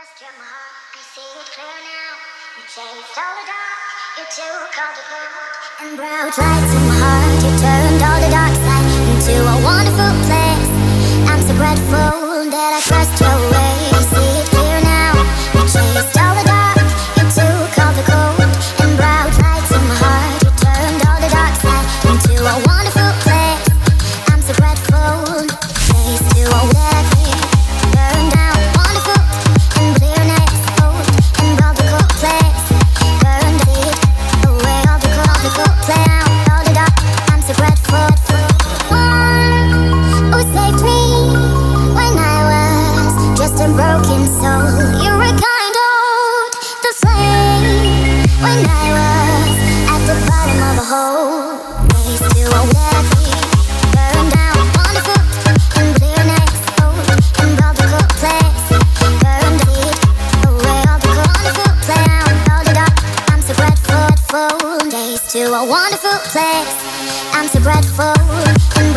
trust your heart, I see it clear now. You chased all the dark, you took all the gold. And brought light to my heart, you turned all the dark side into a wonderful place. I'm so grateful that I trust your way. I see it clear now. You chased all the dark, you took all the gold. And brought light to my heart, you turned all the dark side into a wonderful place. I'm so grateful. Place to all that I feel. Burn down, wonderful and clear next old. And brought the cold place. Burned it away, all the cold play out, all the dark. I'm so grateful for one who saved me when I was just a broken soul. You rekindled the flame when I was at the bottom of a hole. Place to all that I feel. Burn down, wonderful and clear next old. And brought the cold place. Burned it away, all the wonderful play out, all the dark. I'm so grateful. Days to a wonderful place. I'm so grateful. And